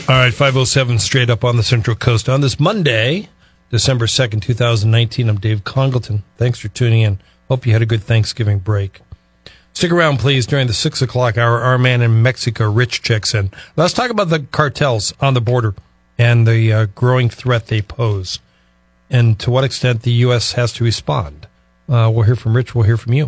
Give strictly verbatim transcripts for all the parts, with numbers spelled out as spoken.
All right, five oh seven straight up on the Central Coast. On this Monday, December second, twenty nineteen, I'm Dave Congleton. Thanks for tuning in. Hope you had a good Thanksgiving break. Stick around, please. During the six o'clock hour, our man in Mexico, Rich, checks in. Let's talk about the cartels on the border and the uh, growing threat they pose, and to what extent the U S has to respond. Uh, we'll hear from Rich. We'll hear from you.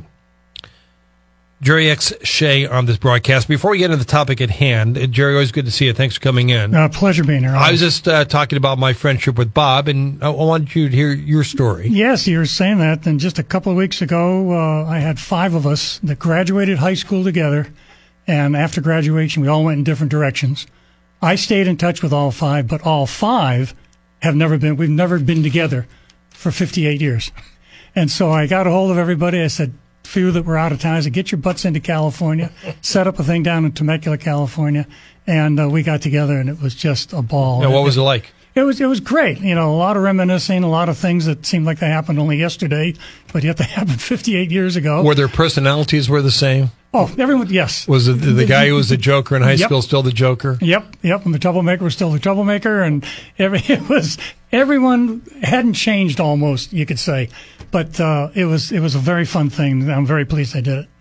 Jerry X. Shea on this broadcast. Before we get into the topic at hand, uh, Jerry, always good to see you. Thanks for coming in. Uh, pleasure being here. I was just uh, talking about my friendship with Bob, and I wanted you to hear your story. Yes, you were saying that. And just a couple of weeks ago, uh, I had five of us that graduated high school together. And after graduation, we all went in different directions. I stayed in touch with all five, but all five have never been, we've never been together for fifty-eight years. And so I got a hold of everybody. I said, few that were out of town, I said, get your butts into California, set up a thing down in Temecula, California. And uh, we got together, and it was just a ball. Now, what was it like? It was it was great. You know, a lot of reminiscing, a lot of things that seemed like they happened only yesterday, but yet they happened fifty-eight years ago. Were their personalities were the same? Oh, everyone, yes. Was it the, the guy who was the Joker in high yep. school still the Joker? Yep, yep. And the troublemaker was still the troublemaker, and every it was everyone hadn't changed almost, you could say. But uh, it was it was a very fun thing. I'm very pleased I did it.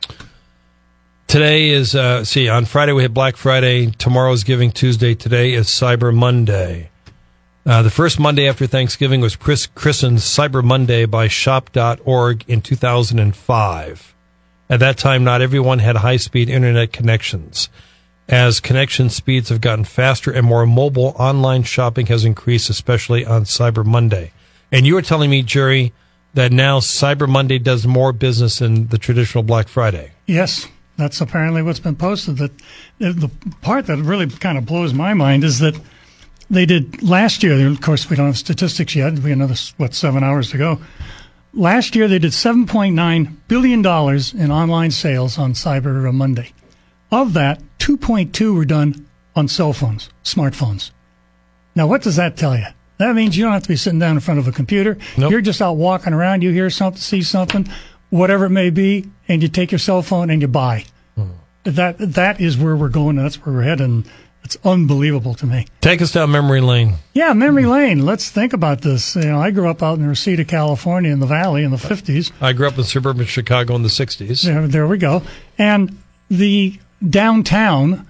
Today is, uh, see, on Friday we had Black Friday. Tomorrow's Giving Tuesday. Today is Cyber Monday. Uh, the first Monday after Thanksgiving was Chris christened Cyber Monday by shop dot org in two thousand five. At that time, not everyone had high-speed internet connections. As connection speeds have gotten faster and more mobile, online shopping has increased, especially on Cyber Monday. And you were telling me, Jerry, that now Cyber Monday does more business than the traditional Black Friday. Yes, that's apparently what's been posted. That the part that really kind of blows my mind is that they did last year. Of course, we don't have statistics yet. We have another, what, seven hours to go. Last year, they did seven point nine billion dollars in online sales on Cyber Monday. Of that, two point two were done on cell phones, smartphones. Now, what does that tell you? That means you don't have to be sitting down in front of a computer. Nope. You're just out walking around. You hear something, see something, whatever it may be, and you take your cell phone and you buy. Hmm. That That is where we're going, and that's where we're heading. It's unbelievable to me. Take us down memory lane. Yeah, memory lane. Let's think about this. You know, I grew up out in Reseda, California, in the Valley in the fifties. I grew up in suburban Chicago in the sixties. There, there we go. And the downtown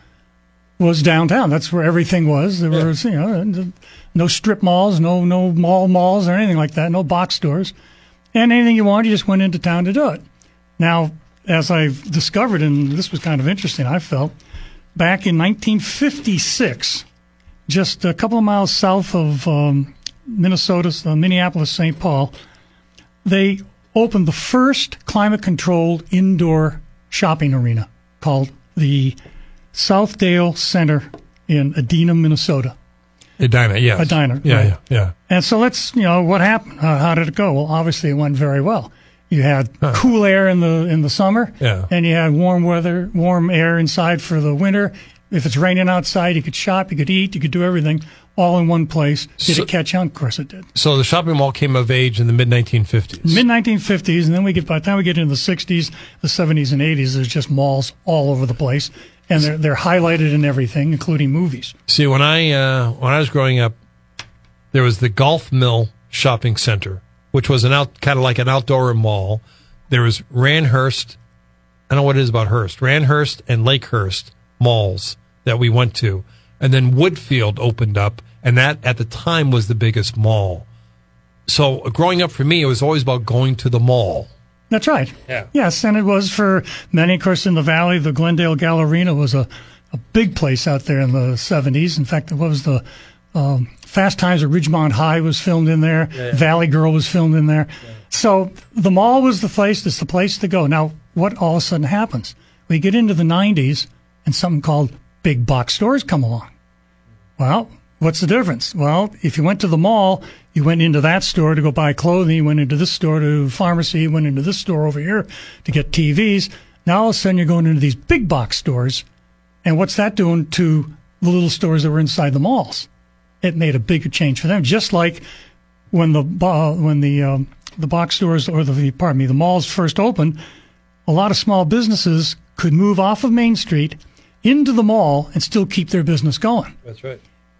was downtown. That's where everything was. There yeah. was, you know, no strip malls, no no mall malls or anything like that, no box stores. And anything you wanted, you just went into town to do it. Now, as I've discovered, and this was kind of interesting, I felt, back in nineteen fifty-six, just a couple of miles south of um, Minnesota, uh, Minneapolis, Saint Paul, they opened the first climate-controlled indoor shopping arena called the Southdale Center in Edina, Minnesota. Edina, yes. Edina, yeah, right. yeah, yeah. And so let's, you know, what happened? How, how did it go? Well, obviously it went very well. You had huh. cool air in the in the summer, yeah. and you had warm weather, warm air inside for the winter. If it's raining outside, you could shop, you could eat, you could do everything all in one place. Did so, it catch on? Of course it did. So the shopping mall came of age in the mid nineteen fifties. mid nineteen fifties, and then we get by the time we get into the sixties, the seventies, and eighties, there's just malls all over the place, and they're they're highlighted in everything, including movies. See, when I uh, when I was growing up, there was the Golf Mill Shopping Center, which was an out kind of like an outdoor mall. There was Randhurst. I don't know what it is about Hearst. Randhurst and Lakehurst malls that we went to. And then Woodfield opened up, and that at the time was the biggest mall. So growing up for me, it was always about going to the mall. That's right. Yeah. Yes, and it was for many, of course, in the Valley. The Glendale Gallerina was a, a big place out there in the seventies. In fact, it was the um, Fast Times at Ridgemont High was filmed in there. Yeah, yeah. Valley Girl was filmed in there. Yeah. So the mall was the place. It's the place to go. Now, what all of a sudden happens? We get into the nineties, and something called big box stores come along. Well, what's the difference? Well, if you went to the mall, you went into that store to go buy clothing. You went into this store to pharmacy. You went into this store over here to get T Vs. Now, all of a sudden, you're going into these big box stores. And what's that doing to the little stores that were inside the malls? It made a bigger change for them. Just like when the uh, when the um, the box stores or the pardon me the malls first opened, a lot of small businesses could move off of Main Street into the mall and still keep their business going. That's right.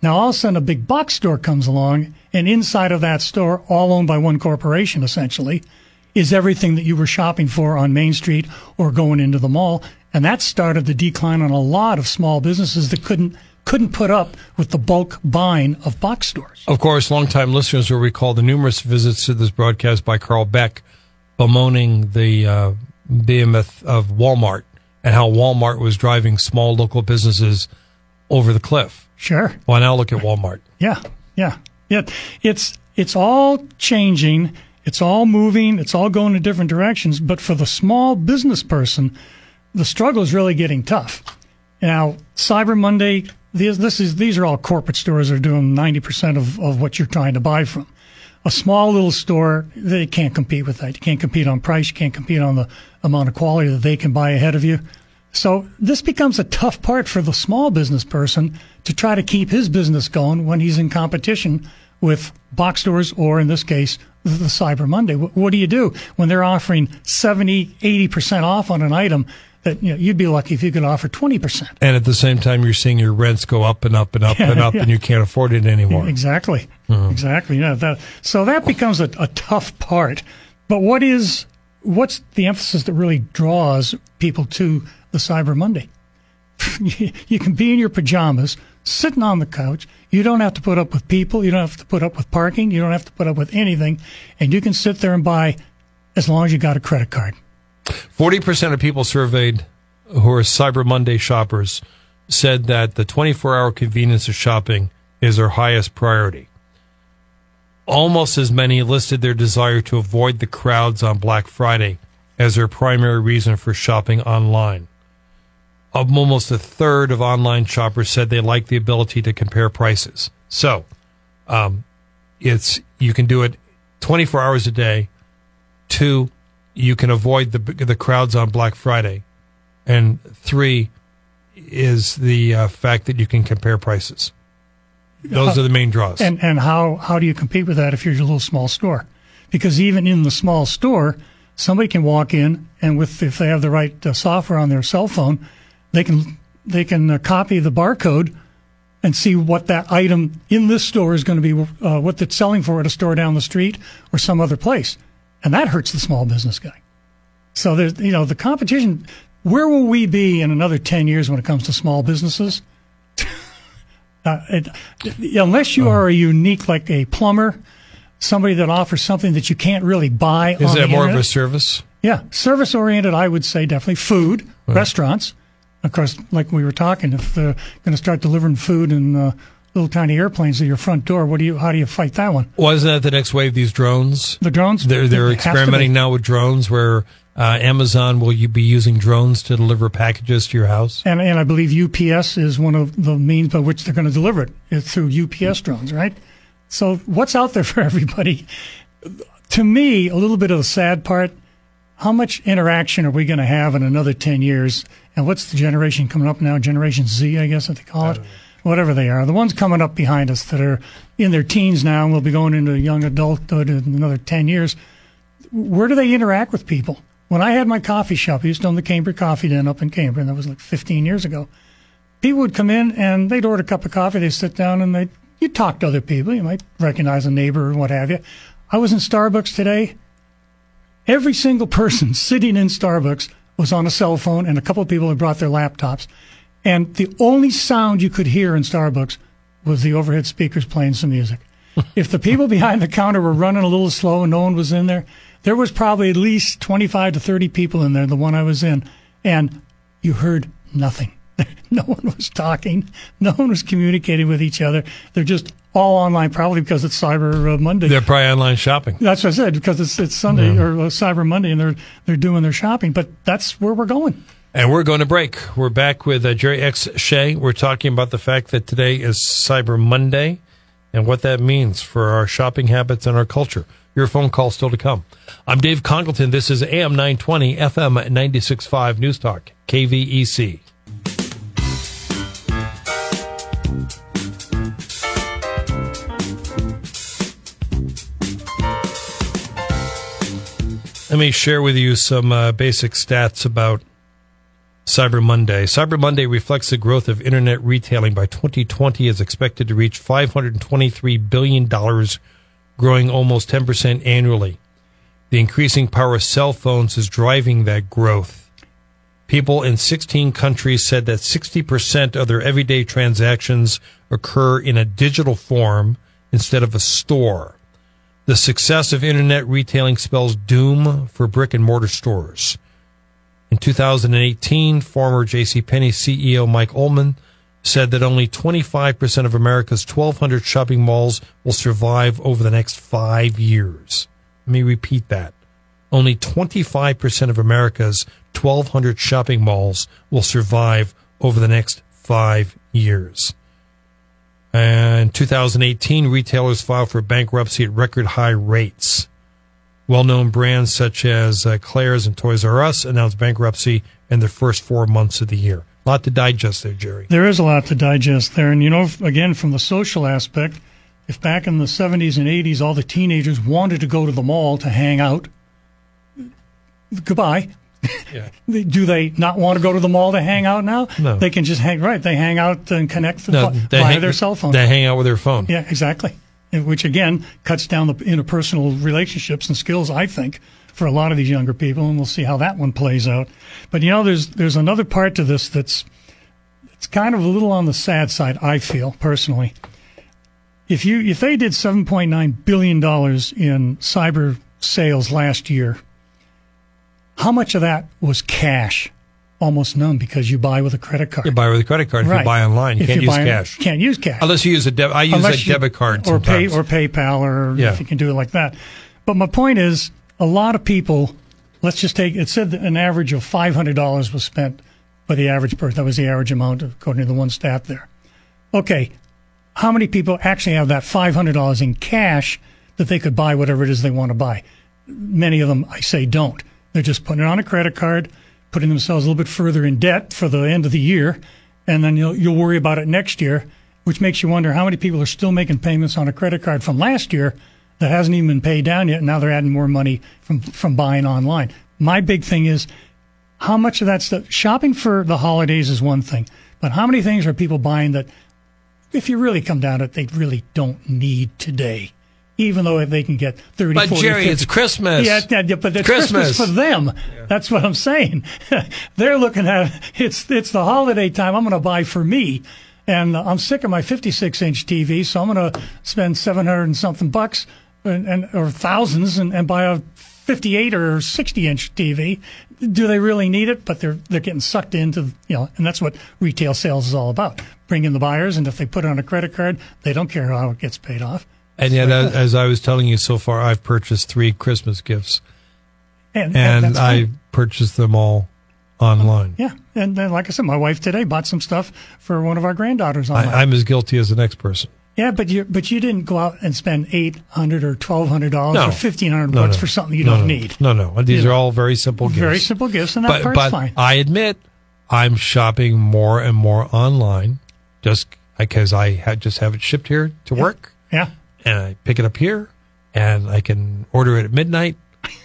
Now, all of a sudden, a big box store comes along, and inside of that store, all owned by one corporation, essentially, is everything that you were shopping for on Main Street or going into the mall. And that started the decline on a lot of small businesses that couldn't couldn't put up with the bulk buying of box stores. Of course, longtime listeners will recall the numerous visits to this broadcast by Carl Beck bemoaning the uh, behemoth of Walmart and how Walmart was driving small local businesses over the cliff. Sure. Well, now look at Walmart. Yeah, yeah. It, it's it's all changing. It's all moving. It's all going in different directions. But for the small business person, the struggle is really getting tough. Now, Cyber Monday, these, this is, these are all corporate stores that are doing ninety percent of, of what you're trying to buy from. A small little store, they can't compete with that. You can't compete on price. You can't compete on the amount of quality that they can buy ahead of you. So this becomes a tough part for the small business person to try to keep his business going when he's in competition with box stores or, in this case, the Cyber Monday. What, what do you do when they're offering seventy, eighty percent off on an item that, you know, you'd be lucky if you could offer twenty percent? And at the same time, you're seeing your rents go up and up and up yeah, and up, yeah. and you can't afford it anymore. Exactly. Mm-hmm. Exactly. Yeah. That, so that becomes a, a tough part. But what is what's the emphasis that really draws people to the Cyber Monday? You can be in your pajamas, sitting on the couch. You don't have to put up with people. You don't have to put up with parking. You don't have to put up with anything. And you can sit there and buy as long as you got a credit card. forty percent of people surveyed who are Cyber Monday shoppers said that the twenty-four hour convenience of shopping is their highest priority. Almost as many listed their desire to avoid the crowds on Black Friday as their primary reason for shopping online. Almost a third of online shoppers said they like the ability to compare prices. So, um, it's you can do it twenty-four hours a day. Two, you can avoid the the crowds on Black Friday, and three is the uh, fact that you can compare prices. Those uh, are the main draws. And and how how do you compete with that if you're a little small store? Because even in the small store, somebody can walk in and with if they have the right uh, software on their cell phone, they can they can uh, copy the barcode and see what that item in this store is going to be, uh, what it's selling for at a store down the street or some other place, and that hurts the small business guy. So there's you know the competition. Where will we be in another ten years when it comes to small businesses? uh, it, unless you are a unique, like a plumber, somebody that offers something that you can't really buy. Is on that the more internet. of a service? Yeah, service oriented. I would say definitely food, right. Restaurants. Of course, like we were talking, if they're going to start delivering food in uh, little tiny airplanes to your front door, what do you? How do you fight that one? Wasn't that the next wave? These drones. The drones. They're they're it has to experimenting be. now with drones where. Uh, Amazon, will you be using drones to deliver packages to your house? And and I believe U P S is one of the means by which they're going to deliver it. It's through U P S drones, right? So what's out there for everybody? To me, a little bit of the sad part, how much interaction are we going to have in another ten years? And what's the generation coming up now? Generation Z, I guess that they call it. Whatever they are. The ones coming up behind us that are in their teens now and will be going into young adulthood in another ten years. Where do they interact with people? When I had my coffee shop, I used to own the Cambridge Coffee Den up in Cambridge, and that was like fifteen years ago. People would come in, and they'd order a cup of coffee. They'd sit down, and they'd you'd talk to other people. You might recognize a neighbor or what have you. I was in Starbucks today. Every single person sitting in Starbucks was on a cell phone, and a couple of people had brought their laptops. And the only sound you could hear in Starbucks was the overhead speakers playing some music. If the people behind the counter were running a little slow and no one was in there, there was probably at least twenty-five to thirty people in there, the one I was in, and you heard nothing. No one was talking. No one was communicating with each other. They're just all online, probably because it's Cyber Monday. They're probably online shopping. That's what I said, because it's it's Sunday Yeah. or uh, Cyber Monday, and they're they're doing their shopping. But that's where we're going. And we're going to break. We're back with uh, Jerry X. Shea. We're talking about the fact that today is Cyber Monday and what that means for our shopping habits and our culture. Your phone call still to come. I'm Dave Congleton. This is A M nine twenty, F M ninety-six point five News Talk, K V E C. Let me share with you some uh, basic stats about Cyber Monday. Cyber Monday reflects the growth of internet retailing. By twenty twenty is expected to reach five hundred twenty-three billion dollars, growing almost ten percent annually. The increasing power of cell phones is driving that growth. People in sixteen countries said that sixty percent of their everyday transactions occur in a digital form instead of a store. The success of internet retailing spells doom for brick-and-mortar stores. In two thousand eighteen, former JCPenney C E O Mike Ullman said that only twenty-five percent of America's twelve hundred shopping malls will survive over the next five years. Let me repeat that. Only twenty-five percent of America's twelve hundred shopping malls will survive over the next five years. And in two thousand eighteen, retailers filed for bankruptcy at record high rates. Well-known brands such as uh, Claire's and Toys R Us announced bankruptcy in the first four months of the year. A lot to digest there, Jerry. There is a lot to digest there. And, you know, again, from the social aspect, if back in the seventies and eighties all the teenagers wanted to go to the mall to hang out, goodbye. Yeah. Do they not want to go to the mall to hang out now? No. They can just hang, right, they hang out and connect No, via they hang, their cell phone. They hang out with their phone. Yeah, exactly. Which, again, cuts down the interpersonal relationships and skills, I think, for a lot of these younger people, and we'll see how that one plays out. But, you know, there's there's another part to this that's it's kind of a little on the sad side, I feel, personally. If you if they did seven point nine billion dollars in cyber sales last year, how much of that was cash? Almost none, because you buy with a credit card. You buy with a credit card. If Right. you buy online, you If can't you use buy- cash. Can't use cash. Unless you use a debit. I use Unless a you- debit card or pay sometimes. or PayPal, or Yeah. if you can do it like that. But my point is, a lot of people. Let's just take. It said that an average of five hundred dollars was spent by the average person. That was the average amount, according to the one stat there. Okay, how many people actually have that five hundred dollars in cash that they could buy whatever it is they want to buy? Many of them, I say, don't. They're just putting it on a credit card, putting themselves a little bit further in debt for the end of the year, and then you'll you'll worry about it next year, which makes you wonder how many people are still making payments on a credit card from last year that hasn't even been paid down yet, and now they're adding more money from from buying online. My big thing is, how much of that stuff, shopping for the holidays is one thing, but how many things are people buying that, if you really come down to it, they really don't need today? Even though if they can get thirty, But forty, Jerry, fifty. it's Christmas. Yeah, yeah, but it's Christmas, Christmas. for them. Yeah. That's what I'm saying. They're looking at it's it's the holiday time. I'm going to buy for me, and I'm sick of my fifty-six inch T V, so I'm going to spend seven hundred and something bucks, and, and or thousands, and, and buy a fifty-eight or sixty inch T V. Do they really need it? But they're they're getting sucked into, you know, and that's what retail sales is all about. Bring in the buyers, and if they put it on a credit card, they don't care how it gets paid off. And yet, as, as I was telling you so far, I've purchased three Christmas gifts, And, and that's I fine. purchased them all online. Yeah, and then, like I said, my wife today bought some stuff for one of our granddaughters online. I, I'm as guilty as the next person. yeah, but you but you didn't go out and spend eight hundred or twelve hundred dollars No. or fifteen hundred No, bucks no. for something you no, don't no. need. No, no. These You are know, all very simple gifts. Very simple gifts, and that But, part's but fine. I admit, I'm shopping more and more online, just because I had just have it shipped here to work. Yeah, And I pick it up here, and I can order it at midnight,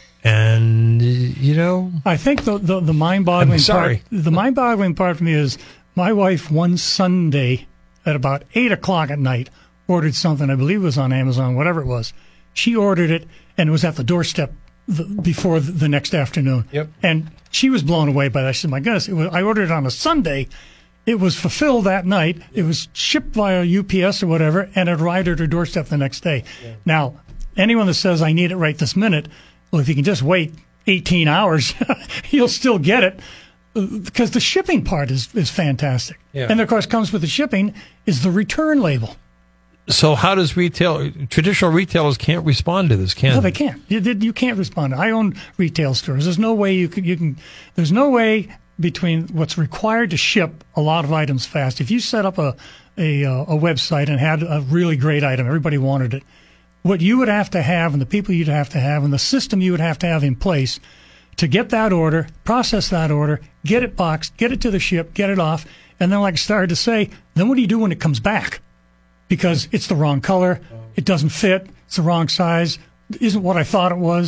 and you know, I think the the, the mind-boggling I'm sorry. part, the mind-boggling part for me is my wife one Sunday at about eight o'clock at night ordered something. I believe it was on Amazon, whatever it was. She ordered it, and it was at the doorstep the, before the, the next afternoon. Yep. And she was blown away by that. She said, "My goodness, it was, I ordered it on a Sunday." It was fulfilled that night. It was shipped via U P S or whatever, and it arrived at her doorstep the next day. Yeah. Now, anyone that says, I need it right this minute, well, if you can just wait eighteen hours, you'll still get it, because the shipping part is, is fantastic. Yeah. And, of course, comes with the shipping is the return label. so how does retail? Traditional retailers can't respond to this, can No, they can't. You, you can't respond. I own retail stores. There's no way you can, you can. There's no way between what's required to ship a lot of items fast. If you set up a a, a website and had a really great item, everybody wanted it. What you would have to have, and the people you'd have to have, and the system you would have to have in place to get that order, process that order, get it boxed, get it to the ship, get it off, and then, like I started to say, then what do you do when it comes back? Because it's the wrong color, it doesn't fit, it's the wrong size, isn't what I thought it was.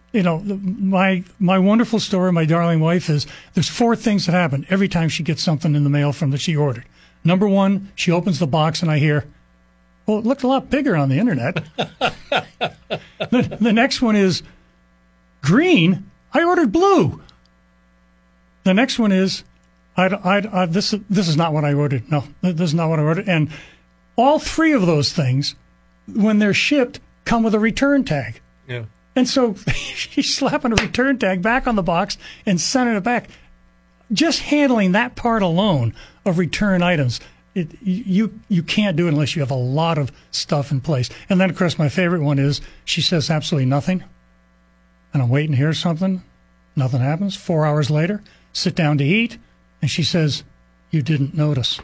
you know, my my wonderful story, my darling wife, is there's four things that happen every time she gets something in the mail from that she ordered. Number one, she opens the box and I hear, well, it looked a lot bigger on the internet. the, the next one is, green? I ordered blue. The next one is, I, I, I, this, this is not what I ordered. No, this is not what I ordered. And all three of those things, when they're shipped, come with a return tag. Yeah. And so she's slapping a return tag back on the box and sending it back. Just handling that part alone of return items, it, you you can't do it unless you have a lot of stuff in place. And then, of course, my favorite one is she says absolutely nothing. And I'm waiting to hear something. Nothing happens. Four hours later, sit down to eat, and she says, you didn't notice.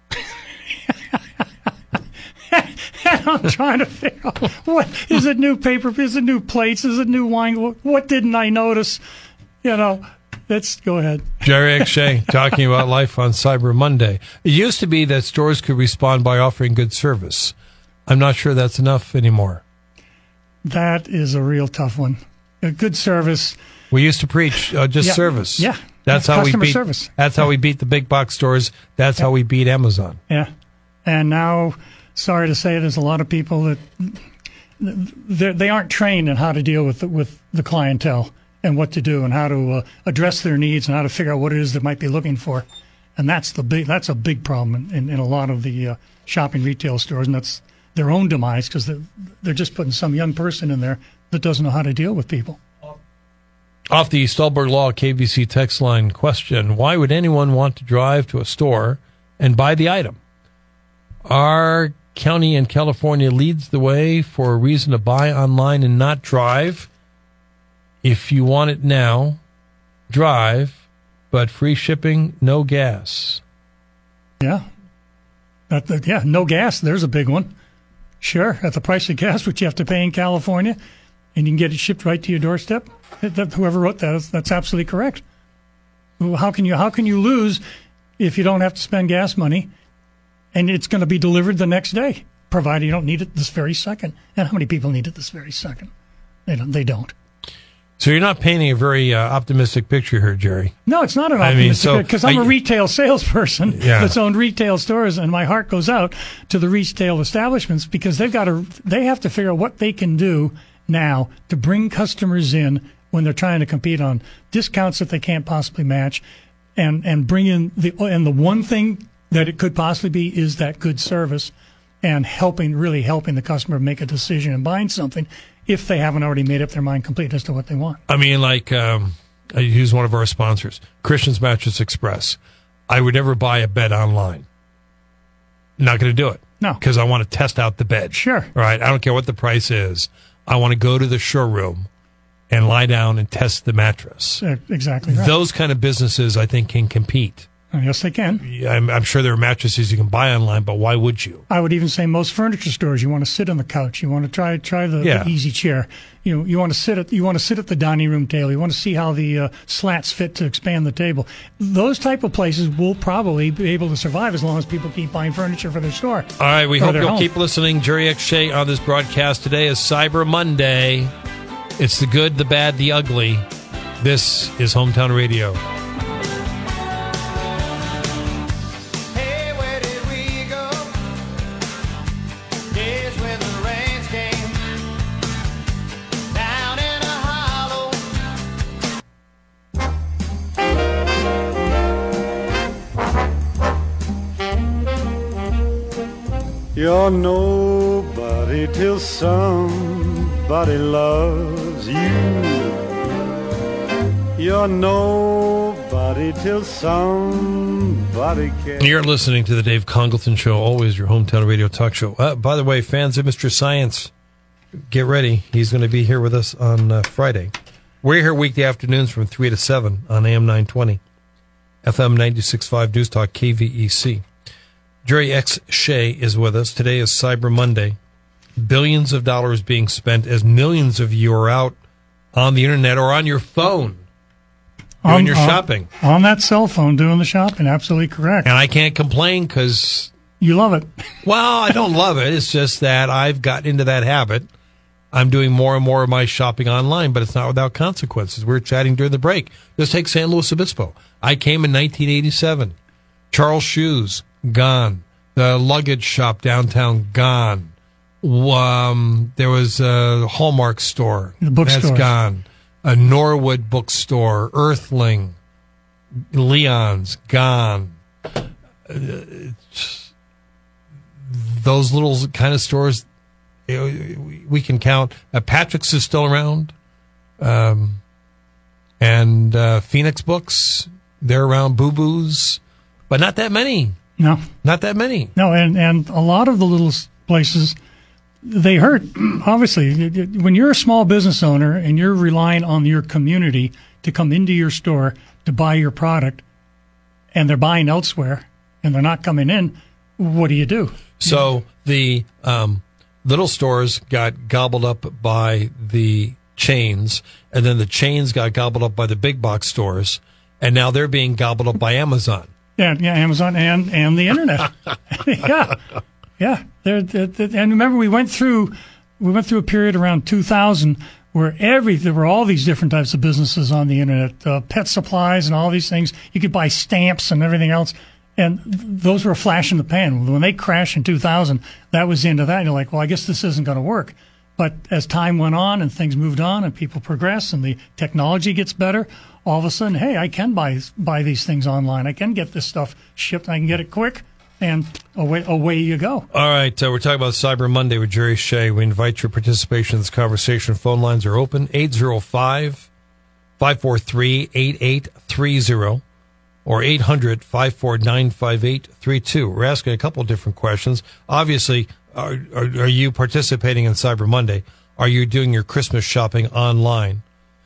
And I'm trying to figure out, what is it, new paper, is it new plates, is it new wine? What, what didn't I notice? You know, let's go ahead. Jerry X. Shea talking about life on Cyber Monday. It used to be that stores could respond by offering good service. I'm not sure that's enough anymore. That is a real tough one. A good service. We used to preach uh, just yeah, service. Yeah. That's yeah, how we beat. Service. That's yeah. how we beat the big box stores. That's yeah. how we beat Amazon. Yeah, and now, sorry to say, there's a lot of people that they aren't trained in how to deal with the, with the clientele and what to do and how to uh, address their needs and how to figure out what it is they might be looking for, and that's the big. That's a big problem in, in, in a lot of the uh, shopping retail stores, and that's their own demise because they're, they're just putting some young person in there that doesn't know how to deal with people. Off the Stolberg Law K V C text line question, why would anyone want to drive to a store and buy the item? Our county in California leads the way for a reason to buy online and not drive. If you want it now, drive, but free shipping, no gas. Yeah. That, that, yeah, no gas, there's a big one. Sure, at the price of gas, which you have to pay in California, and you can get it shipped right to your doorstep. That, whoever wrote that, that's absolutely correct. How can you how can you lose if you don't have to spend gas money, and it's going to be delivered the next day, provided you don't need it this very second? And how many people need it this very second? They don't. They don't. So you're not painting a very uh, optimistic picture here, Jerry. No, it's not an optimistic picture because I mean, so, I'm a retail salesperson yeah. that's owned retail stores, and my heart goes out to the retail establishments because they've got to they have to figure out what they can do now to bring customers in when they're trying to compete on discounts that they can't possibly match, and and bring in the and the one thing that it could possibly be is that good service and helping really helping the customer make a decision and buying something if they haven't already made up their mind complete as to what they want. I mean, like um, I use one of our sponsors, Christian's Mattress Express. I would never buy a bed online. Not going to do it. No, because I want to test out the bed. Sure. Right. I don't care what the price is. I want to go to the showroom and lie down and test the mattress. Uh, exactly right. Those kind of businesses, I think, can compete. Uh, yes, they can. I'm, I'm sure there are mattresses you can buy online, but why would you? I would even say most furniture stores. You want to sit on the couch. You want to try try the, yeah. the easy chair. You you want to sit at you want to sit at the dining room table. You want to see how the uh, slats fit to expand the table. Those type of places will probably be able to survive as long as people keep buying furniture for their store. All right, we hope you'll home. keep listening. Jerry X. Shea on this broadcast. Today is Cyber Monday. It's the good, the bad, the ugly. This is Hometown Radio. Hey, where did we go? Days when the rains came down in a hollow. You're nobody till somebody loves you. You're nobody till somebody cares. You're listening to the Dave Congleton Show, always your hometown radio talk show. Uh, by the way, fans of Mister Science, get ready. He's going to be here with us on uh, Friday. We're here weekday afternoons from three to seven on A M nine twenty, F M ninety-six point five News Talk, K V E C. Jerry X. Shea is with us. Today is Cyber Monday. Billions of dollars being spent as millions of you are out on the internet or on your phone doing on, your on, shopping. On that cell phone doing the shopping. Absolutely correct. And I can't complain because... You love it. Well, I don't love it. It's just that I've got into that habit. I'm doing more and more of my shopping online, but it's not without consequences. We were chatting during the break. Just take San Luis Obispo. I came in nineteen eighty-seven. Charles Shoes, gone. The luggage shop downtown, gone. Um, there was a Hallmark store. The bookstore. That's gone. A Norwood bookstore, Earthling, Leon's, gone. Uh, those little kind of stores, you know, we can count. Uh, Patrick's is still around. Um, and uh, Phoenix Books, they're around. Boo Boo's, but not that many. No. Not that many. No, and, and a lot of the little s- places, they hurt. Obviously, when you're a small business owner and you're relying on your community to come into your store to buy your product, and they're buying elsewhere and they're not coming in, what do you do? So the um, little stores got gobbled up by the chains, and then the chains got gobbled up by the big box stores, and now they're being gobbled up by Amazon. Yeah, yeah, Amazon and, and the internet. yeah, yeah. They're, they're, they're, and remember, we went through we went through a period around two thousand where every there were all these different types of businesses on the internet, uh, pet supplies and all these things. You could buy stamps and everything else, and th- those were a flash in the pan. When they crashed in two thousand, that was the end of that. And you're like, well, I guess this isn't going to work. But as time went on and things moved on and people progress and the technology gets better, all of a sudden, hey, I can buy buy these things online. I can get this stuff shipped. I can get it quick, and away away you go. All right, uh, we're talking about Cyber Monday with Jerry Shea. We invite your participation in this conversation. Phone lines are open, eight zero five, five four three, eight eight three zero or eight hundred, five four nine, five eight three two. We're asking a couple of different questions. Obviously, are, are, are you participating in Cyber Monday? Are you doing your Christmas shopping online?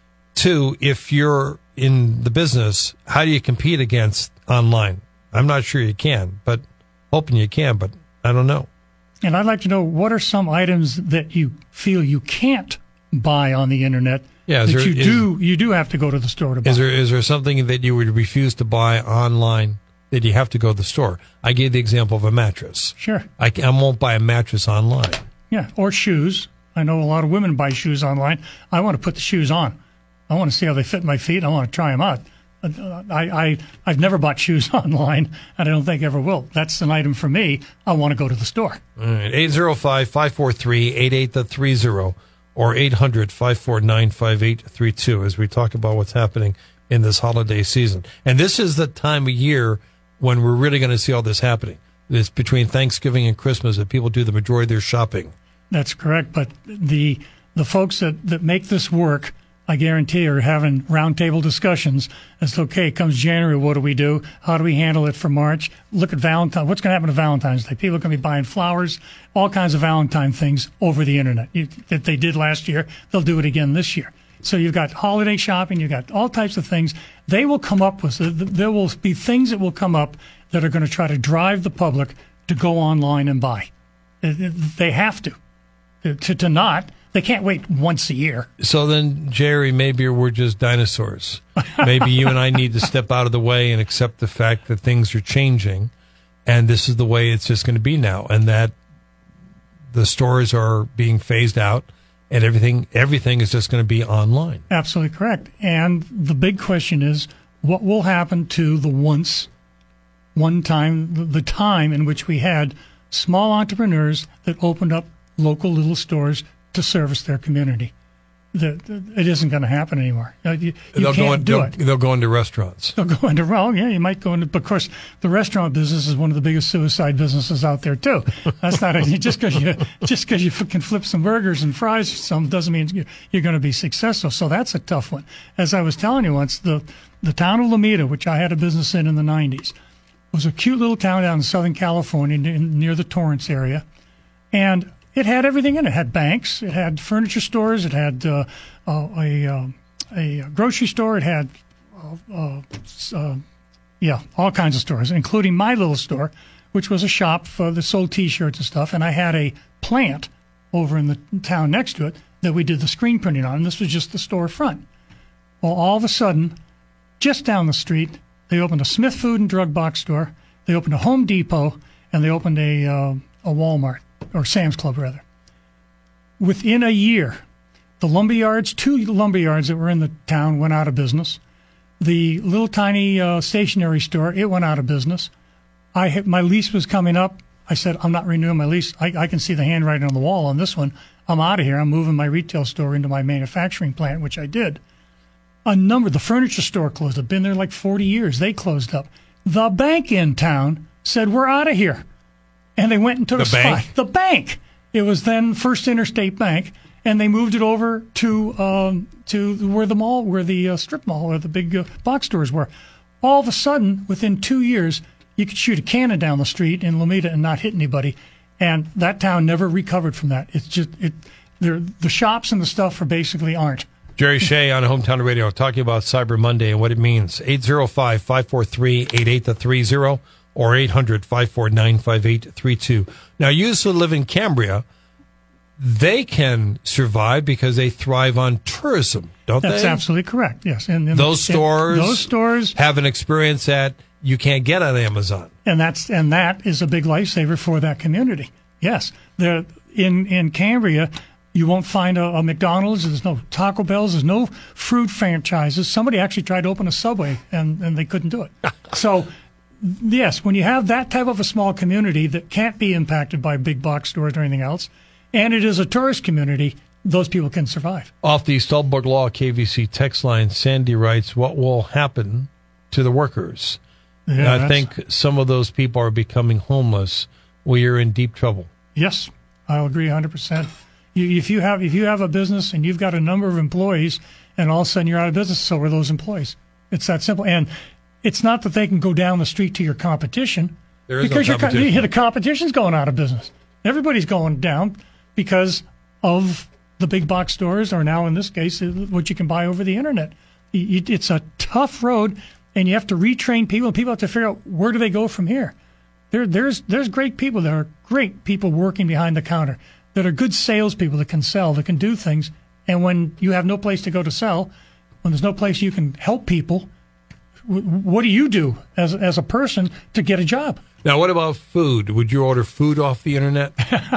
Two, if you're in the business, how do you compete against online? I'm not sure you can, but hoping you can, but I don't know. And I'd like to know, what are some items that you feel you can't buy on the internet Yeah, is that there- you is- do you do have to go to the store to buy? Is there is there something that you would refuse to buy online that you have to go to the store? I gave the example of a mattress. Sure. I, can, I won't buy a mattress online. Yeah, or shoes. I know a lot of women buy shoes online. I want to put the shoes on. I want to see how they fit my feet. I want to try them out. Uh, I, I, I've never bought shoes online, and I don't think ever will. That's an item for me. I want to go to the store. All right, eight zero five, five four three, eight eight three zero or eight hundred, five four nine, five eight three two as we talk about what's happening in this holiday season. And this is the time of year when we're really going to see all this happening. It's between Thanksgiving and Christmas that people do the majority of their shopping. That's correct. But the the folks that, that make this work, I guarantee, are having roundtable discussions as to, okay, comes January, what do we do? How do we handle it for March? Look at Valentine. What's going to happen to Valentine's Day? People are going to be buying flowers, all kinds of Valentine things over the internet. You, that they did last year, they'll do it again this year. So you've got holiday shopping, you've got all types of things. They will come up with, there will be things that will come up that are going to try to drive the public to go online and buy. They have to. To, to not, they can't wait once a year. So then, Jerry, maybe we're just dinosaurs. Maybe you and I need to step out of the way and accept the fact that things are changing, and this is the way it's just going to be now, and that the stores are being phased out, and everything everything is just going to be online. Absolutely correct. And the big question is, what will happen to the once, one time, the, the time in which we had small entrepreneurs that opened up local little stores to service their community? The, the, it isn't going to happen anymore. You, you They'll can't go in, do they'll, it. they'll go into restaurants. They'll go into, well, yeah, you might go into, but of course, the restaurant business is one of the biggest suicide businesses out there, too. That's not, a, just because you, just because you can flip some burgers and fries or something doesn't mean you're, you're going to be successful. So that's a tough one. As I was telling you once, the, the town of Lomita, which I had a business in in the nineties, was a cute little town down in Southern California near the Torrance area. And it had everything in it. It had banks, it had furniture stores, it had uh, uh, a, uh, a grocery store, it had, uh, uh, uh, yeah, all kinds of stores, including my little store, which was a shop for that sold T-shirts and stuff. And I had a plant over in the town next to it that we did the screen printing on, and this was just the storefront. Well, all of a sudden, just down the street, they opened a Smith Food and Drug Box store, they opened a Home Depot, and they opened a uh, a Walmart. Or Sam's Club, rather. within a year, the lumber yards, two lumber yards that were in the town went out of business. The little tiny uh, stationery store, it went out of business. I had, my lease was coming up. I said, I'm not renewing my lease. I, I can see the handwriting on the wall on this one. I'm out of here. I'm moving my retail store into my manufacturing plant, which I did. A number, the furniture store closed. I've been there like forty years. They closed up. The bank in town said, we're out of here. And they went and took The a spot. bank? The bank. It was then First Interstate Bank, and they moved it over to um, to where the mall, where the uh, strip mall, where the big uh, box stores were. All of a sudden, within two years, you could shoot a cannon down the street in Lomita and not hit anybody, and that town never recovered from that. It's just it. The shops and the stuff are basically aren't. Jerry Shea on Hometown Radio talking about Cyber Monday and what it means. eight zero five, five four three, eight eight three zero or eight hundred, five four nine, five eight three two. Now, you used to live in Cambria. They can survive because they thrive on tourism, don't That's they? absolutely correct, yes. And, and Those and stores, those stores have an experience that you can't get on Amazon. And that's and that is a big lifesaver for that community. Yes, there in in Cambria, you won't find a, a McDonald's. There's no Taco Bells. There's no fruit franchises. Somebody actually tried to open a Subway, and, and they couldn't do it. So, yes, when you have that type of a small community that can't be impacted by big box stores or anything else, and it is a tourist community, those people can survive. Off the Stolberg Law K V C text line, Sandy writes, what will happen to the workers? Yeah, I that's- think some of those people are becoming homeless. We are in deep trouble. Yes, I'll agree one hundred percent. You, if you have if you have a business and you've got a number of employees, and all of a sudden you're out of business, so are those employees. It's that simple. And it's not that they can go down the street to your competition. There is no because your co- competition. the competition's going out of business. Everybody's going down because of the big box stores, or now in this case, what you can buy over the internet. You- It's a tough road, and you have to retrain people, and people have to figure out where do they go from here. There, there's there's great people. There are great people working behind the counter that are good salespeople that can sell, that can do things. And when you have no place to go to sell, when there's no place you can help people, w- what do you do as as a person to get a job? Now, what about food? Would you order food off the internet?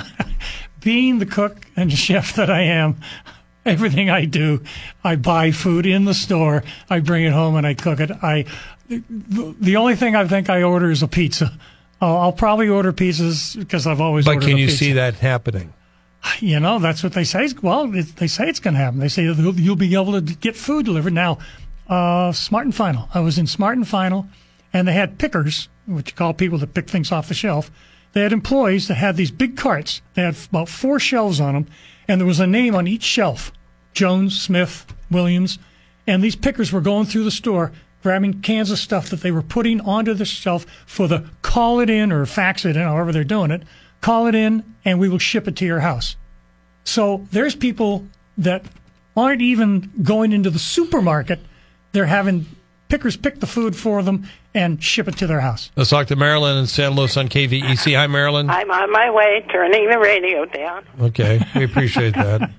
Being the cook and chef that I am, everything I do, I buy food in the store, I bring it home and I cook it. I the, the only thing I think I order is a pizza. I'll, I'll probably order pizzas because I've always But ordered can a you pizza. see that happening? You know, that's what they say. Well, it, they say it's going to happen. They say you'll, you'll be able to get food delivered. Now, uh, Smart and Final. I was in Smart and Final, and they had pickers, which you call people that pick things off the shelf. They had employees that had these big carts. They had about four shelves on them, and there was a name on each shelf: Jones, Smith, Williams. And these pickers were going through the store, grabbing cans of stuff that they were putting onto the shelf for the call it in or fax it in, however they're doing it. Call it in, and we will ship it to your house. So there's people that aren't even going into the supermarket. They're having pickers pick the food for them and ship it to their house. Let's talk to Marilyn in San Luis on K V E C. Hi, Marilyn. I'm on my way, turning the radio down. Okay, we appreciate that. Um,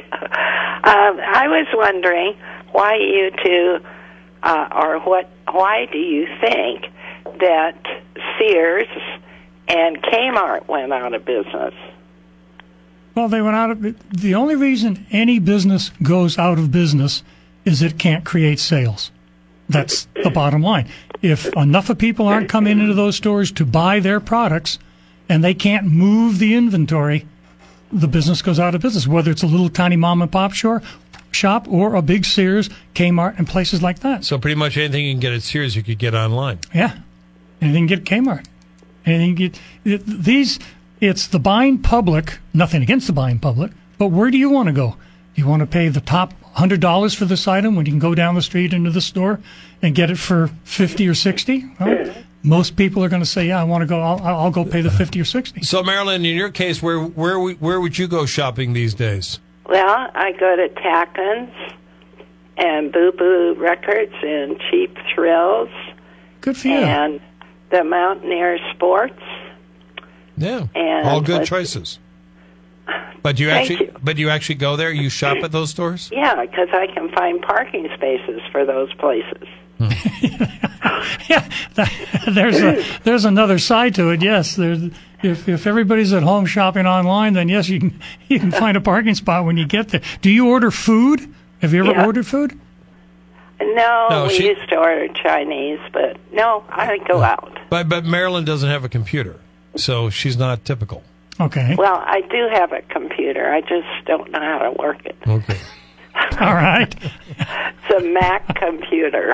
I was wondering why you two, uh, or what? Why do you think that Sears and Kmart went out of business? Well, they went out of the only reason any business goes out of business is it can't create sales. That's the bottom line. If enough of people aren't coming into those stores to buy their products and they can't move the inventory, the business goes out of business, whether it's a little tiny mom and pop shop, shop or a big Sears, Kmart, and places like that. So pretty much anything you can get at Sears, you could get online. Yeah. Anything get Kmart. Anything get it, these it's the buying public, nothing against the buying public, but where do you want to go? Do you want to pay the top one hundred dollars for this item when you can go down the street into the store and get it for fifty or sixty? Well, most people are going to say, yeah, I want to go, I'll, I'll go pay the fifty or sixty. So, Marilyn, in your case, where where we- where would you go shopping these days? Well, I go to Tackins and Boo Boo Records and Cheap Thrills Good for you. and the Mountaineer Sports. Yeah, And all good let's- choices. But do you Thank actually, you. but do you actually go there? You shop at those stores? Yeah, because I can find parking spaces for those places. Yeah, that, there's a there's another side to it. Yes, there's if if everybody's at home shopping online, then yes, you can you can find a parking spot when you get there. Do you order food? Have you ever Yeah. ordered food? No, No, we she- used to order Chinese, but no, I go out. But but Marilyn doesn't have a computer, so she's not typical. Okay. Well, I do have a computer. I just don't know how to work it. Okay. All right. It's a Mac computer.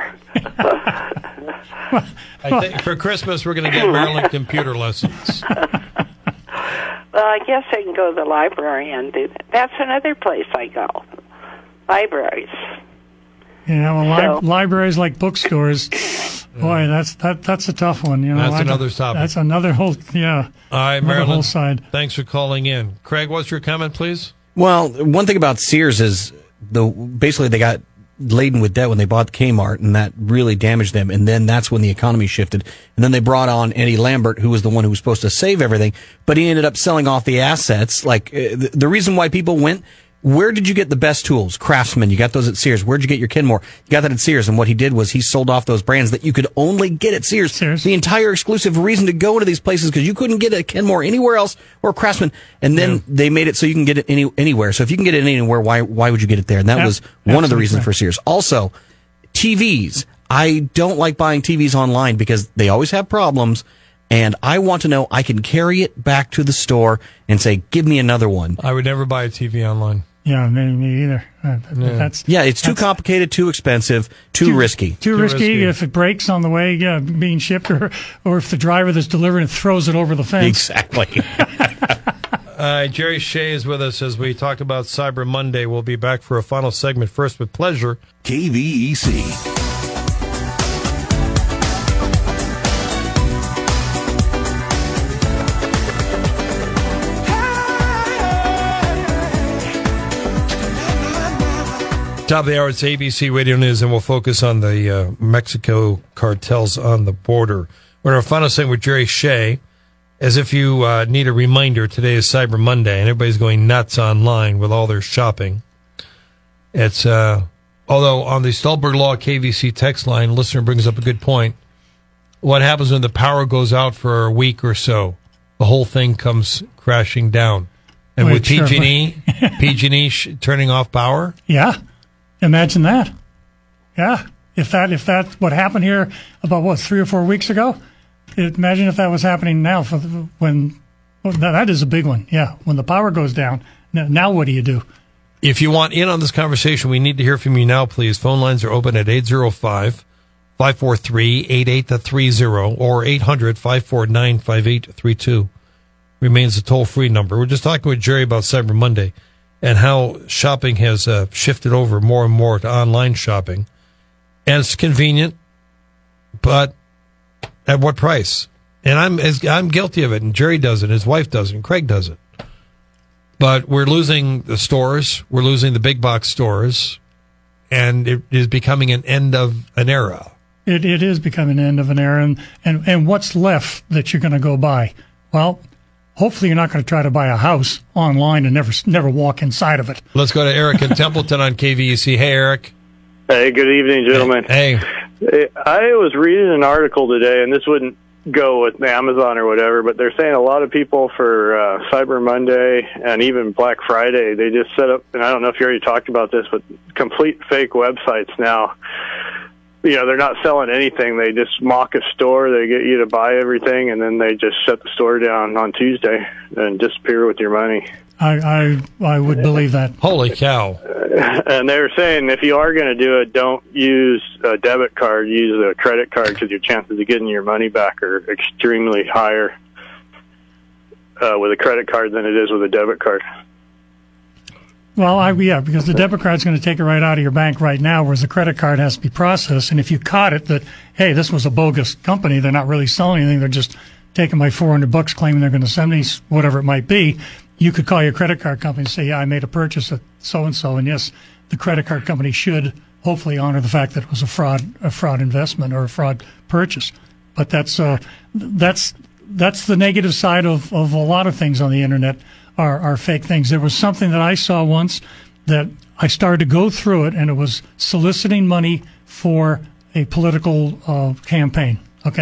I think for Christmas we're going to get Marilyn computer lessons. Well, I guess I can go to the library and do that. That's another place I go. Libraries. Yeah, well, li- So- libraries like bookstores. Boy, that's that that's a tough one. You know, That's I don't- another topic. That's another whole yeah. All right, Another Marilyn. whole side. Thanks for calling in. Craig, what's your comment, please? Well, one thing about Sears is the basically they got laden with debt when they bought Kmart, and that really damaged them. And then that's when the economy shifted. And then they brought on Eddie Lambert, who was the one who was supposed to save everything, but he ended up selling off the assets. Like uh, the, the reason why people went. Where did you get the best tools? Craftsman. You got those at Sears. Where'd you get your Kenmore? You got that at Sears. And what he did was he sold off those brands that you could only get at Sears. Sears. The entire exclusive reason to go into these places because you couldn't get a Kenmore anywhere else or Craftsman. And then Yeah. they made it so you can get it any, anywhere. So if you can get it anywhere, why why would you get it there? And that Ab- was one of the absolutely reasons for correct. Sears. Also, T Vs. I don't like buying T Vs online because they always have problems. And I want to know I can carry it back to the store and say, give me another one. I would never buy a T V online. Yeah, me, me either. Uh, That's Yeah, it's too That's- complicated, too expensive, too, risky. Too, Too risky. risky. If it breaks on the way, yeah, being shipped, or or if the driver that's delivering it throws it over the fence. Exactly. Uh, Jerry Shea is with us as we talk about Cyber Monday. We'll be back for a final segment first with pleasure. K V E C. Top of the hour, it's A B C Radio News, and we'll focus on the uh, Mexico cartels on the border. We're in our final segment with Jerry Shea. As if you uh, need a reminder, today is Cyber Monday, and everybody's going nuts online with all their shopping. It's, uh, although on the Stolberg Law K V C text line, listener brings up a good point. What happens when the power goes out for a week or so? The whole thing comes crashing down. And Wait, with P G and E, sure. P G and E sh- turning off power, Yeah, imagine that. Yeah, if that if that's what happened here about what three or four weeks ago, imagine if that was happening now. For the, when well, that, that is a big one. Yeah, when the power goes down, now, now what do you do? if you want in on this conversation, we need to hear from you now, please. Phone lines are open at eight zero five, five four three, eight eight three zero or eight hundred, five four nine, five eight three two. Remains a toll-free number. We're just talking with Jerry about Cyber Monday and how shopping has uh, shifted over more and more to online shopping. And it's convenient, but at what price? And I'm as, I'm guilty of it, and Jerry does it, his wife does it, and Craig does it. But we're losing the stores, we're losing the big box stores, and it is becoming an end of an era. It it is becoming an end of an era, and and, and what's left that you're going to go buy? Well, hopefully you're not going to try to buy a house online and never never walk inside of it. Let's go to Eric in Templeton on K V E C. Hey, Eric. Hey, good evening, gentlemen. Hey. I was reading an article today, and this wouldn't go with Amazon or whatever, but they're saying a lot of people for uh, Cyber Monday and even Black Friday, they just set up, and I don't know if you already talked about this, but complete fake websites now. You know, they're not selling anything. They just mock a store. They get you to buy everything, and then they just shut the store down on Tuesday and disappear with your money. I I, I would believe that. Holy cow. And they were saying if you are going to do it, don't use a debit card, use a credit card because your chances of getting your money back are extremely higher uh, with a credit card than it is with a debit card. Well, I, yeah, because the debit card's going to take it right out of your bank right now, whereas the credit card has to be processed. And if you caught it that, hey, this was a bogus company, they're not really selling anything, they're just taking my four hundred bucks, claiming they're going to send me whatever it might be, you could call your credit card company and say, yeah, I made a purchase at so-and-so. And yes, the credit card company should hopefully honor the fact that it was a fraud, a fraud investment or a fraud purchase. But that's, uh, that's, that's the negative side of, of a lot of things on the internet. Are, are fake things. There was something that I saw once that I started to go through it, and it was soliciting money for a political uh, campaign. Okay,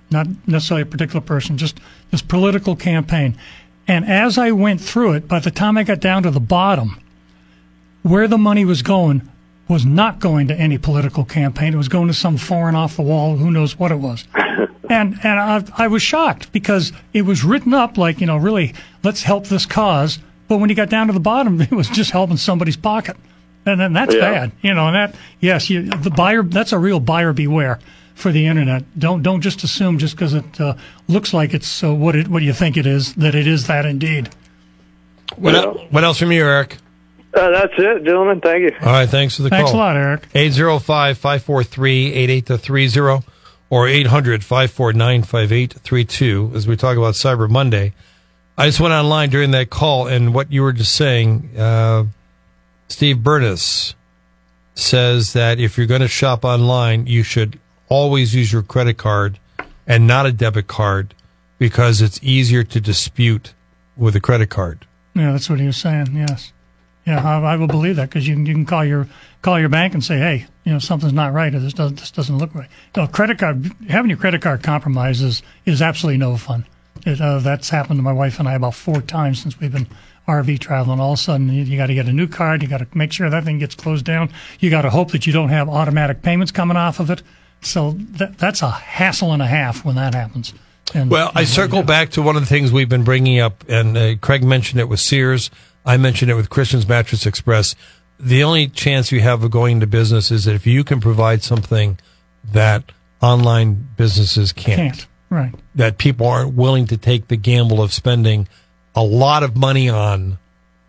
not necessarily a particular person, just this political campaign. And as I went through it, by the time I got down to the bottom, where the money was going was not going to any political campaign. It was going to some foreign off the wall, who knows what it was. And and I, I was shocked because it was written up like, you know, really, let's help this cause. But when you got down to the bottom, it was just helping somebody's pocket. And then that's Yeah. bad. You know, and that, yes, you, the buyer, that's a real buyer beware for the internet. Don't don't just assume just because it uh, looks like it's uh, what it what you think it is, that it is that indeed. What, el- what else from you, Eric? Uh, that's it, gentlemen. Thank you. All right, thanks for the Thanks call. a lot, Eric. eight oh five, five four three, eight eight three zero or eight hundred, five four nine, five eight three two as we talk about Cyber Monday. I just went online during that call, and what you were just saying, uh, Steve Burness says that if you're going to shop online, you should always use your credit card and not a debit card because it's easier to dispute with a credit card. Yeah, that's what he was saying. Yes, yeah, I, I will believe that because you can you can call your call your bank and say, hey, you know, something's not right, or this doesn't this doesn't look right. No, credit card having your credit card compromised is, is absolutely no fun. It, uh, that's happened to my wife and I about four times since we've been R V traveling. All of a sudden, you, you got to get a new card. You got to make sure that thing gets closed down. You got to hope that you don't have automatic payments coming off of it. So that, that's a hassle and a half when that happens. And, Well, I and circle back to one of the things we've been bringing up, and uh, Craig mentioned it with Sears. I mentioned it with Christian's Mattress Express. The only chance you have of going into business is that if you can provide something that online businesses can't, can't. Right. that people aren't willing to take the gamble of spending a lot of money on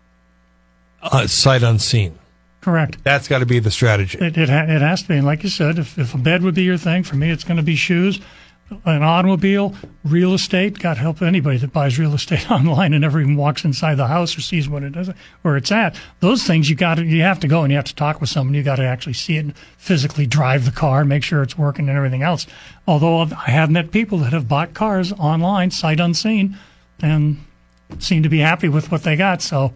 uh, sight unseen. Correct. That's got to be the strategy. It it, ha- it has to be. And like you said, if, if a bed would be your thing, for me, it's going to be shoes, an automobile, real estate. God help anybody that buys real estate online and never even walks inside the house or sees what it is, where it's at. Those things you got to, you have to go and you have to talk with someone. You got to actually see it and physically drive the car, make sure it's working and everything else. Although I have met people that have bought cars online, sight unseen, and seem to be happy with what they got. So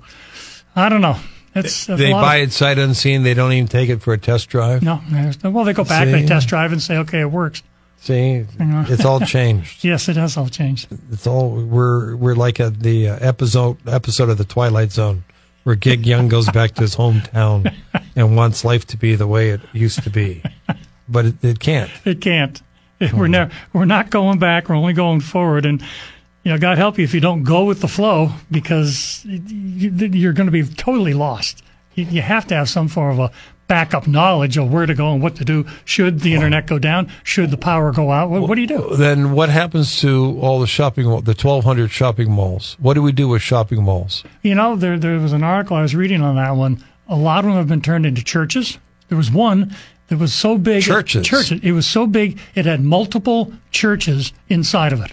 I don't know. It's, it's They a lot buy of, it sight unseen. They don't even take it for a test drive. no, there's no- well, they go back, See? they test drive and say, okay, it works. See, it's all changed. Yes, it has all changed. It's all we're we're like a, the uh, episode episode of the Twilight Zone, where Gig Young goes back to his hometown and wants life to be the way it used to be, but it, it can't. It can't. We're never. We're not going back. We're only going forward. And you know, God help you if you don't go with the flow, because you, you're going to be totally lost. You, you have to have some form of a backup knowledge of where to go and what to do. Should the internet go down? Should the power go out? What, what do you do? Then what happens to all the shopping, the twelve hundred shopping malls? What do we do with shopping malls? You know, there there was an article I was reading on that one. A lot of them have been turned into churches. There was one that was so big. Churches. Churches. It was so big, it had multiple churches inside of it.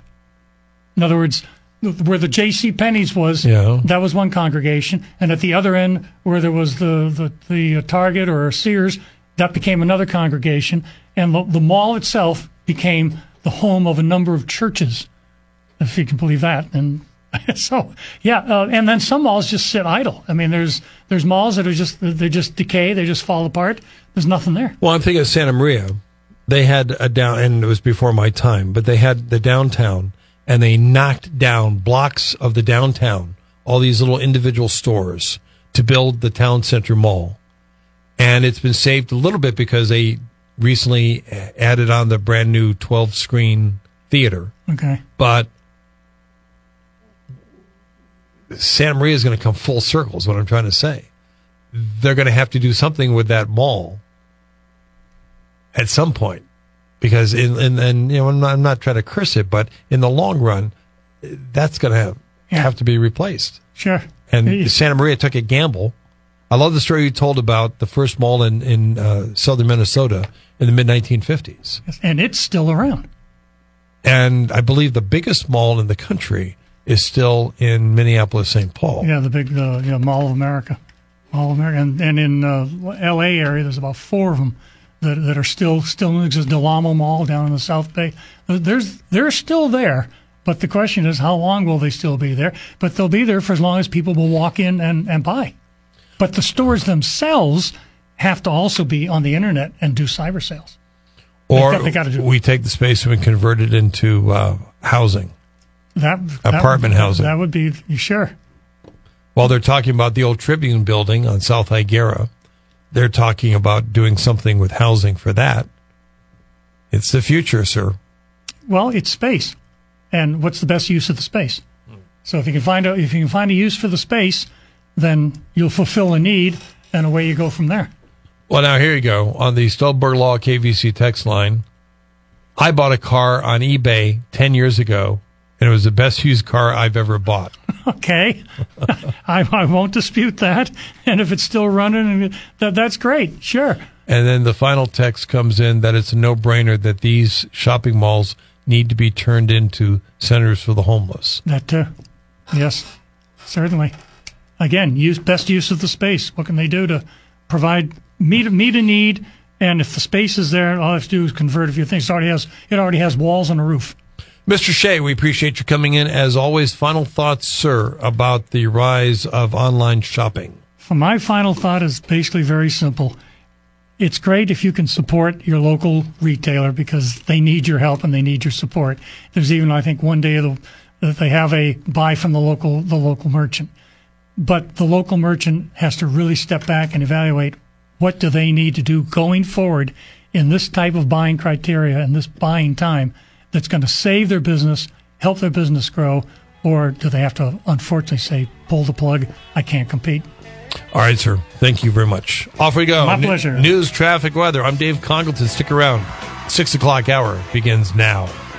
In other words, where the J C. Penney's was, Yeah. that was one congregation. And at the other end, where there was the, the, the Target or Sears, that became another congregation. And the, the mall itself became the home of a number of churches, if you can believe that. And so, yeah, uh, and then some malls just sit idle. I mean, there's there's malls that are just, they just decay, they just fall apart. There's nothing there. Well, I'm thinking of Santa Maria. They had a down, and it was before my time, but they had the downtown, and they knocked down blocks of the downtown, all these little individual stores, to build the town center mall. And it's been saved a little bit because they recently added on the brand new twelve screen theater. Okay. But Santa Maria is going to come full circle, is what I'm trying to say. They're going to have to do something with that mall at some point, because in, in, and you know, I'm not, I'm not trying to curse it, but in the long run, that's going to have, Yeah. have to be replaced. Sure. And Hey. Santa Maria took a gamble. I love the story you told about the first mall in, in uh, southern Minnesota in the mid nineteen fifties. And it's still around. And I believe the biggest mall in the country is still in Minneapolis, Saint Paul. Yeah, the big uh, yeah, Mall of America. Mall of America. And, and in uh, L A area, there's about four of them that that are still still in existence. Del Amo Mall down in the South Bay. There's they're still there, but the question is, how long will they still be there? But they'll be there for as long as people will walk in and, and buy. But the stores themselves have to also be on the internet and do cyber sales. Or got- they gotta do it. we take the space and we convert it into uh, housing. That, Apartment that, housing. That would be, you sure? While they're talking about the old Tribune building on South Higuera, they're talking about doing something with housing for that. It's the future, sir. Well, it's space. And what's the best use of the space? So if you can find a, if you can find a use for the space, then you'll fulfill a need, and away you go from there. Well, now here you go. On the Stolberg Law K V C text line, I bought a car on eBay ten years ago, and it was the best used car I've ever bought. Okay, I, I won't dispute that. And if it's still running, that that's great. Sure. And then the final text comes in that it's a no-brainer that these shopping malls need to be turned into centers for the homeless. That too. Yes, certainly. Again, use best use of the space. What can they do to provide meet meet a need? And if the space is there, all I have to do is convert a few things. It already has it already has walls and a roof. Mister Shea, we appreciate you coming in. As always, final thoughts, sir, about the rise of online shopping. For my final thought is basically very simple. It's great if you can support your local retailer because they need your help and they need your support. There's even, I think, one day the, that they have a buy from the local the local merchant. But the local merchant has to really step back and evaluate what do they need to do going forward in this type of buying criteria and this buying time that's going to save their business, help their business grow, or do they have to, unfortunately, say, pull the plug, I can't compete? All right, sir. Thank you very much. Off we go. My N- pleasure. News, traffic, weather. I'm Dave Congleton. Stick around. Six o'clock hour begins now.